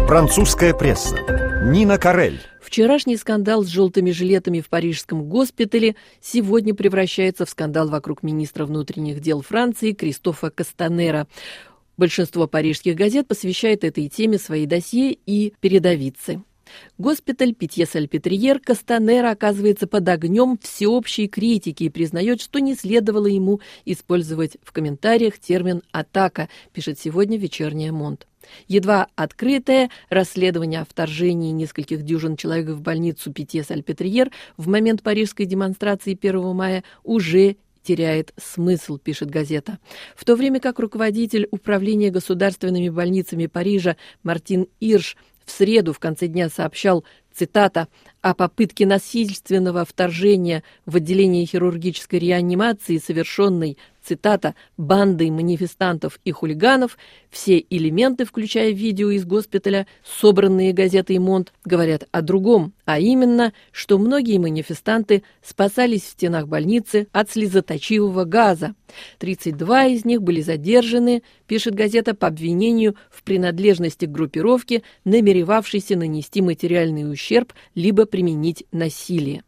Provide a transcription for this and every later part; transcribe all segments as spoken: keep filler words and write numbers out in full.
Французская пресса. Нина Карель. Вчерашний скандал с желтыми жилетами в парижском госпитале сегодня превращается в скандал вокруг министра внутренних дел Франции Кристофа Кастанера. Большинство парижских газет посвящает этой теме свои досье и передовицы. Госпиталь Питье-Сальпетриер Кастанера оказывается под огнем всеобщей критики и признает, что не следовало ему использовать в комментариях термин «атака», пишет сегодня вечерняя Монт. Едва открытое расследование о вторжении нескольких дюжин человек в больницу Питье-Сальпетриер в момент парижской демонстрации первого мая уже теряет смысл, пишет газета. В то время как руководитель управления государственными больницами Парижа Мартин Ирш в среду в конце дня сообщал, цитата, о попытке насильственного вторжения в отделение хирургической реанимации, совершенной, цитата, бандой манифестантов и хулиганов, все элементы, включая видео из госпиталя, собранные газетой «Монт», говорят о другом, а именно, что многие манифестанты спасались в стенах больницы от слезоточивого газа. тридцать два из них были задержаны, пишет газета, по обвинению в принадлежности к группировке, намеревавшейся нанести материальный ущерб либо применить насилие.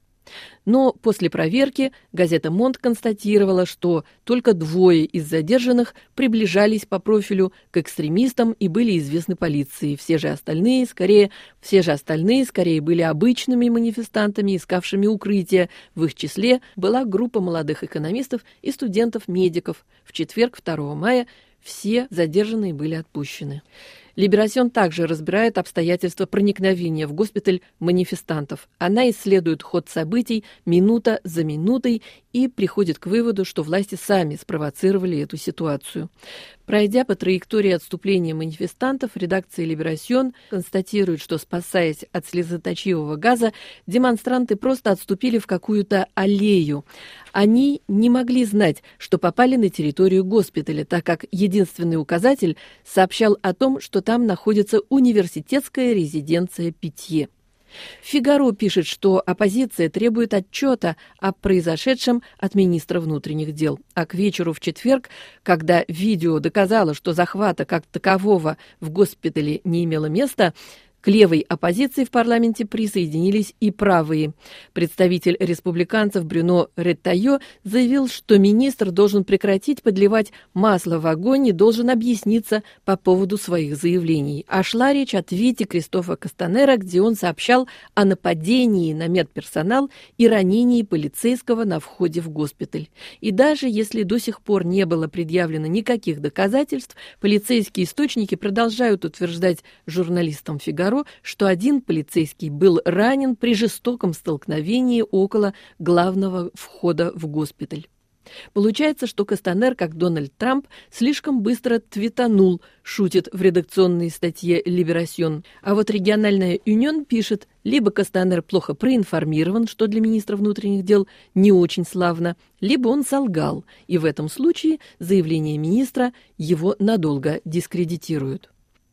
Но после проверки газета «Монт» констатировала, что только двое из задержанных приближались по профилю к экстремистам и были известны полиции. Все же остальные, скорее, все же остальные, скорее, были обычными манифестантами, искавшими укрытие. В их числе была группа молодых экономистов и студентов-медиков. В четверг, второго мая, все задержанные были отпущены. Либерасьон также разбирает обстоятельства проникновения в госпиталь манифестантов. Она исследует ход событий минута за минутой и приходит к выводу, что власти сами спровоцировали эту ситуацию. Пройдя по траектории отступления манифестантов, редакция «Либерасьон» констатирует, что, спасаясь от слезоточивого газа, демонстранты просто отступили в какую-то аллею. Они не могли знать, что попали на территорию госпиталя, так как единственный указатель сообщал о том, что там находится университетская резиденция Питье. «Фигаро» пишет, что оппозиция требует отчета о произошедшем от министра внутренних дел. А к вечеру в четверг, когда видео доказало, что захвата как такового в госпитале не имело места, к левой оппозиции в парламенте присоединились и правые. Представитель республиканцев Брюно Реттайо заявил, что министр должен прекратить подливать масло в огонь и должен объясниться по поводу своих заявлений. А шла речь о твите Кристофа Кастанера, где он сообщал о нападении на медперсонал и ранении полицейского на входе в госпиталь. И даже если до сих пор не было предъявлено никаких доказательств, полицейские источники продолжают утверждать журналистам «Фигаро», что один полицейский был ранен при жестоком столкновении около главного входа в госпиталь. Получается, что Кастанер, как Дональд Трамп, слишком быстро твитанул, шутит в редакционной статье «Либерасьон». А вот региональная «Юнион» пишет, либо Кастанер плохо проинформирован, что для министра внутренних дел не очень славно, либо он солгал, и в этом случае заявление министра его надолго дискредитируют.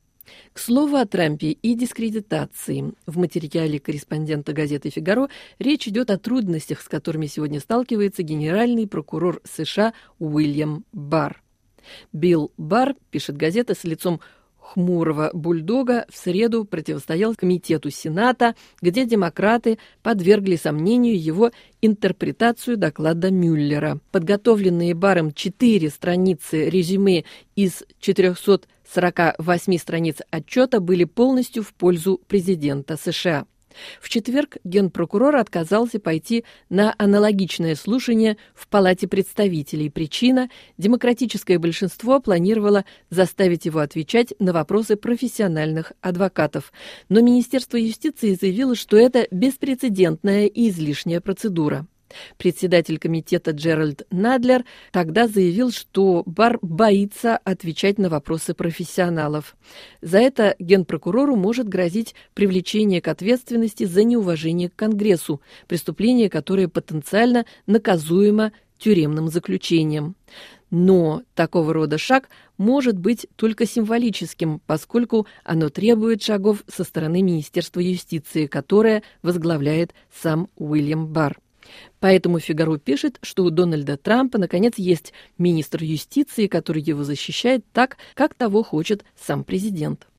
К слову о Трампе и дискредитации. В материале корреспондента газеты «Фигаро» речь идет о трудностях, с которыми сегодня сталкивается генеральный прокурор США Уильям Барр. Билл Барр, пишет газета, с лицом хмурого бульдога в среду противостоял комитету Сената, где демократы подвергли сомнению его интерпретацию доклада Мюллера. Подготовленные Барром четыре страницы резюме из четырехсот сорока восьми страниц отчета были полностью в пользу президента США. В четверг генпрокурор отказался пойти на аналогичное слушание в Палате представителей. Причина – демократическое большинство планировало заставить его отвечать на вопросы профессиональных адвокатов. Но Министерство юстиции заявило, что это беспрецедентная и излишняя процедура. Председатель комитета Джеральд Надлер тогда заявил, что Барр боится отвечать на вопросы профессионалов. За это генпрокурору может грозить привлечение к ответственности за неуважение к Конгрессу, преступление, которое потенциально наказуемо тюремным заключением. Но такого рода шаг может быть только символическим, поскольку оно требует шагов со стороны Министерства юстиции, которое возглавляет сам Уильям Барр. Поэтому «Фигаро» пишет, что у Дональда Трампа, наконец, есть министр юстиции, который его защищает так, как того хочет сам президент.